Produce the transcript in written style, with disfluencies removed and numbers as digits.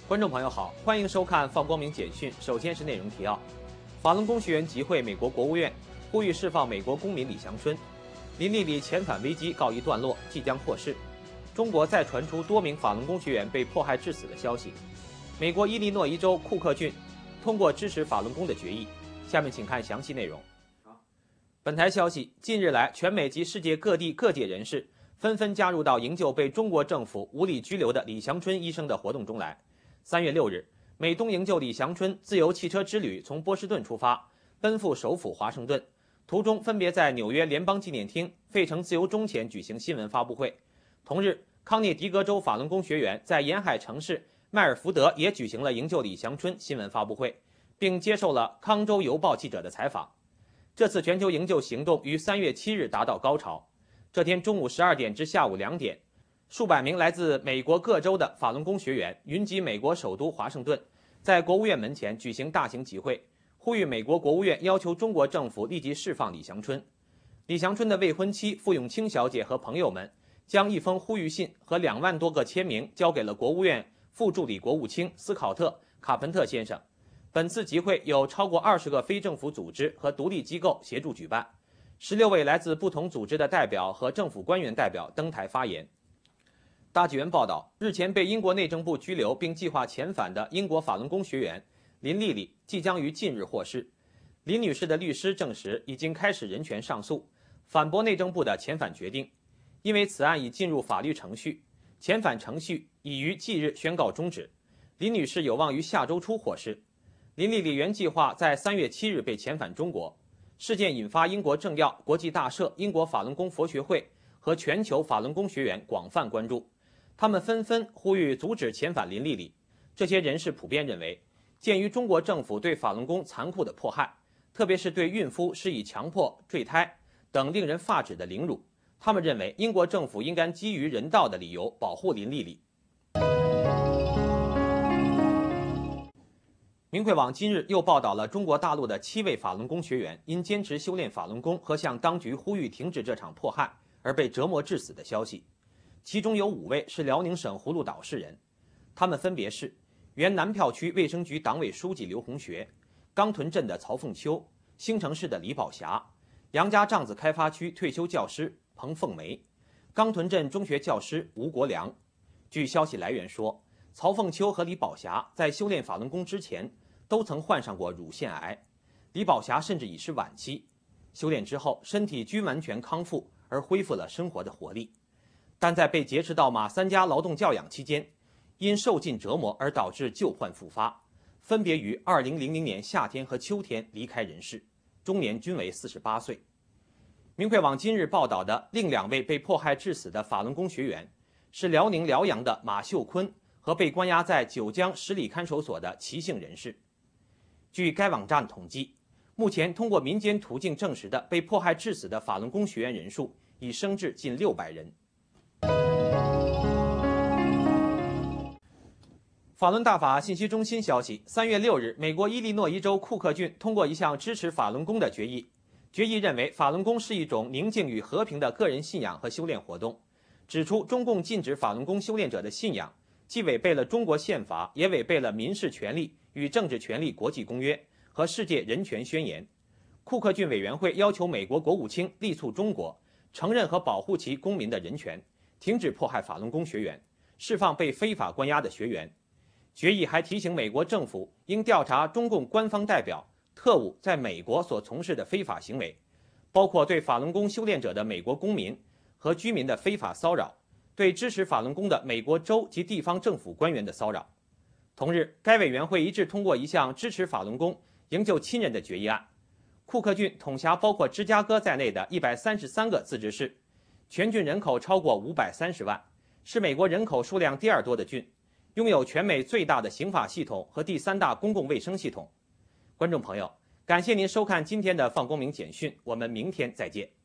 观众朋友好，欢迎收看放光明简讯。首先是内容提要：法轮功学员集会美国国务院，呼吁释放美国公民李祥春。林丽丽遣返危机告一段落，即将获释。中国再传出多名法轮功学员被迫害致死的消息。美国伊利诺伊州库克郡通过支持法轮功的决议。下面请看详细内容。本台消息，近日来，全美及世界各地各界人士纷纷加入到营救被中国政府无理拘留的李祥春医生的活动中来。3月6日，美东营救李祥春自由汽车之旅从波士顿出发，奔赴首府华盛顿，途中分别在纽约联邦纪念厅、费城自由钟前举行新闻发布会。同日，康涅狄格州法轮功学员在沿海城市迈尔福德也举行了营救李祥春新闻发布会，并接受了康州邮报记者的采访。这次全球营救行动于3月7日达到高潮。这天中午12点至下午2点，数百名来自美国各州的法轮功学员云集美国首都华盛顿，在国务院门前举行大型集会，呼吁美国国务院要求中国政府立即释放李祥春。李祥春的未婚妻傅永清小姐和朋友们将一封呼吁信和2万多个签名交给了国务院副助理国务卿斯考特·卡彭特先生。本次集会有超过20个非政府组织和独立机构协助举办，16位来自不同组织的代表和政府官员代表登台发言。大纪元报道，日前被英国内政部拘留并计划遣返的英国法轮功学员林丽丽即将于近日获释。林女士的律师证实已经开始人权上诉，反驳内政部的遣返决定，因为此案已进入法律程序，遣返程序已于即日宣告终止。林女士有望于下周初获释。林丽丽原计划在3月7日被遣返中国。事件引发英国政要、国际大赦、英国法轮功佛学会和全球法轮功学员广泛关注，他们纷纷呼吁阻止遣返林丽丽。这些人士普遍认为，鉴于中国政府对法轮功残酷的迫害，特别是对孕妇施以强迫、坠胎等令人发指的凌辱，他们认为英国政府应该基于人道的理由保护林丽丽。明慧网今日又报道了中国大陆的7位法轮功学员因坚持修炼法轮功和向当局呼吁停止这场迫害而被折磨致死的消息，其中有5位是辽宁省葫芦岛市人，他们分别是原南票区卫生局党委书记刘洪学、钢屯镇的曹凤秋、兴城市的李宝霞、杨家帐子开发区退休教师彭凤梅、钢屯镇中学教师吴国良。据消息来源说，曹凤秋和李宝霞在修炼法轮功之前都曾患上过乳腺癌，李宝霞甚至已是晚期，修炼之后身体均完全康复而恢复了生活的活力，但在被劫持到马三家劳动教养期间，因受尽折磨而导致旧患复发，分别于2000年夏天和秋天离开人世，终年均为48岁。明慧网今日报道的另2位被迫害致死的法轮功学员是辽宁辽阳的马秀坤和被关押在九江十里看守所的齐姓人士。据该网站统计，目前通过民间途径证实的被迫害致死的法轮功学员人数已升至近600人。法轮大法信息中心消息，3月6日，美国伊利诺伊州库克郡通过一项支持法轮功的决议。决议认为，法轮功是一种宁静与和平的个人信仰和修炼活动，指出中共禁止法轮功修炼者的信仰既违背了中国宪法，也违背了民事权利与政治权利国际公约和世界人权宣言。库克郡委员会要求美国国务卿力促中国承认和保护其公民的人权，停止迫害法轮功学员，释放被非法关押的学员。决议还提醒美国政府应调查中共官方代表、特务在美国所从事的非法行为，包括对法轮功修炼者的美国公民和居民的非法骚扰，对支持法轮功的美国州及地方政府官员的骚扰。同日，该委员会一致通过一项支持法轮功营救亲人的决议案。库克郡统辖包括芝加哥在内的133个自治市，全郡人口超过530万，是美国人口数量第2多的郡，拥有全美最大的刑法系统和第3大公共卫生系统。观众朋友，感谢您收看今天的放光明简讯，我们明天再见。